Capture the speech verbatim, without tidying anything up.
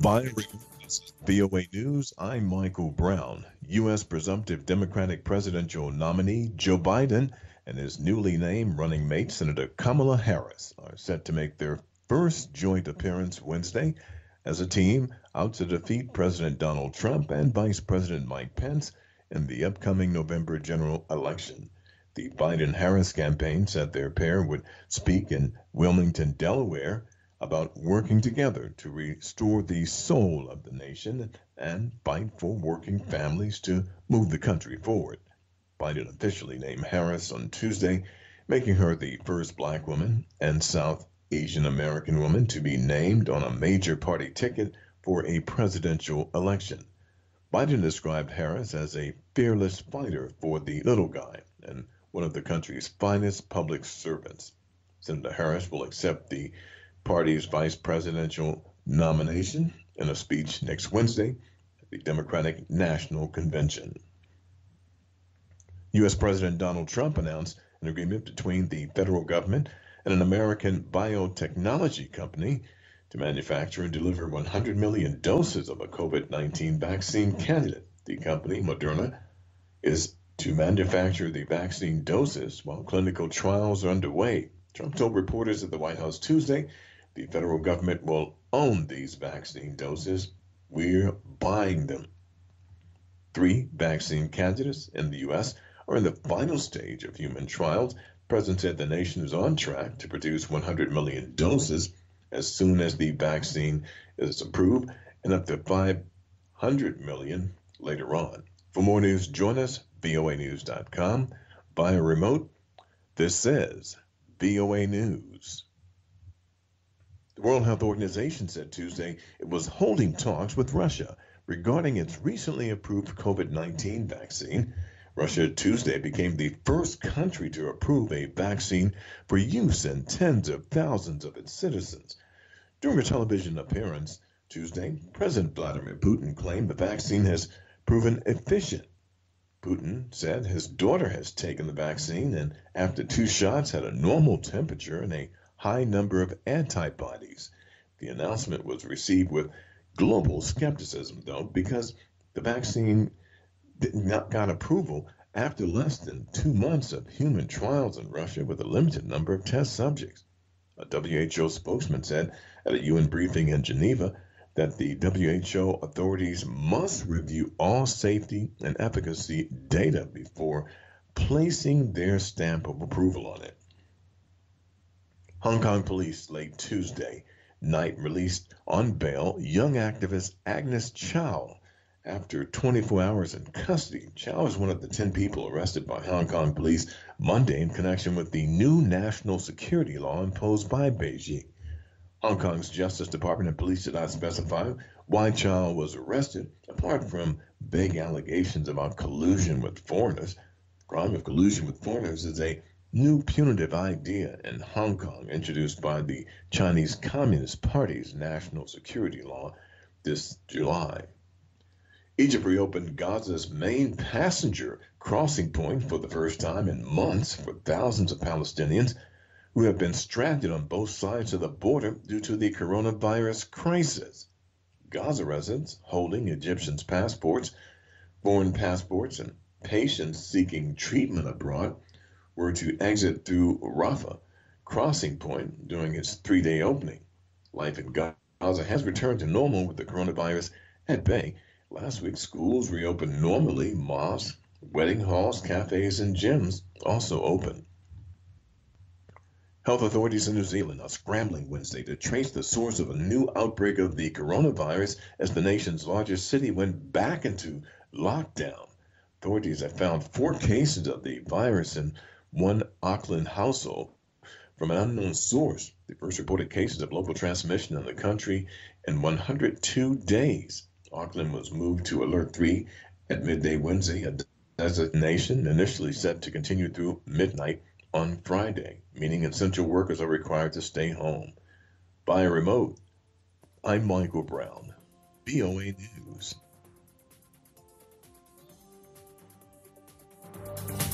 By V O A News, I'm Michael Brown. U S presumptive Democratic presidential nominee Joe Biden and his newly named running mate, Senator Kamala Harris, are set to make their first joint appearance Wednesday as a team out to defeat President Donald Trump and Vice President Mike Pence in the upcoming November general election. The Biden Harris campaign said their pair would speak in Wilmington, Delaware, about working together to restore the soul of the nation and fight for working families to move the country forward. Biden officially named Harris on Tuesday, making her the first black woman and South Asian American woman to be named on a major party ticket for a presidential election. Biden described Harris as a fearless fighter for the little guy and one of the country's finest public servants. Senator Harris will accept the party's vice presidential nomination in a speech next Wednesday at the Democratic National Convention. U S. President Donald Trump announced an agreement between the federal government and an American biotechnology company to manufacture and deliver one hundred million doses of a COVID nineteen vaccine candidate. The company, Moderna, is to manufacture the vaccine doses while clinical trials are underway. Trump told reporters at the White House Tuesday the federal government will own these vaccine doses. We're buying them. Three vaccine candidates in the U S are in the final stage of human trials. The president said the nation is on track to produce one hundred million doses as soon as the vaccine is approved and up to five hundred million later on. For more news, join us, V O A news dot com, via remote. This is V O A News. The World Health Organization said Tuesday it was holding talks with Russia regarding its recently approved COVID nineteen vaccine. Russia Tuesday became the first country to approve a vaccine for use in tens of thousands of its citizens. During a television appearance Tuesday, President Vladimir Putin claimed the vaccine has proven efficient. Putin said his daughter has taken the vaccine and after two shots had a normal temperature and a high number of antibodies. The announcement was received with global skepticism, though, because the vaccine did not got approval after less than two months of human trials in Russia with a limited number of test subjects. A W H O spokesman said at a U N briefing in Geneva that the W H O authorities must review all safety and efficacy data before placing their stamp of approval on it. Hong Kong police late Tuesday night released on bail young activist Agnes Chow after twenty-four hours in custody. Chow is one of the ten people arrested by Hong Kong police Monday in connection with the new national security law imposed by Beijing. Hong Kong's Justice Department and police did not specify why Chow was arrested, apart from vague allegations about collusion with foreigners. The crime of collusion with foreigners is a new punitive idea in Hong Kong introduced by the Chinese Communist Party's national security law this July. Egypt reopened Gaza's main passenger crossing point for the first time in months for thousands of Palestinians who have been stranded on both sides of the border due to the coronavirus crisis. Gaza residents holding Egyptian passports, foreign passports, and patients seeking treatment abroad were to exit through Rafah crossing point during its three-day opening. Life in Gaza has returned to normal with the coronavirus at bay. Last week, schools reopened normally. Mosques, wedding halls, cafes, and gyms also open. Health authorities in New Zealand are scrambling Wednesday to trace the source of a new outbreak of the coronavirus as the nation's largest city went back into lockdown. Authorities have found four cases of the virus in one Auckland household from an unknown source. The first reported cases of local transmission in the country in one hundred two days. Auckland was moved to Alert three at midday Wednesday, a designation initially set to continue through midnight on Friday, meaning essential workers are required to stay home. By remote, I'm Michael Brown, V O A News.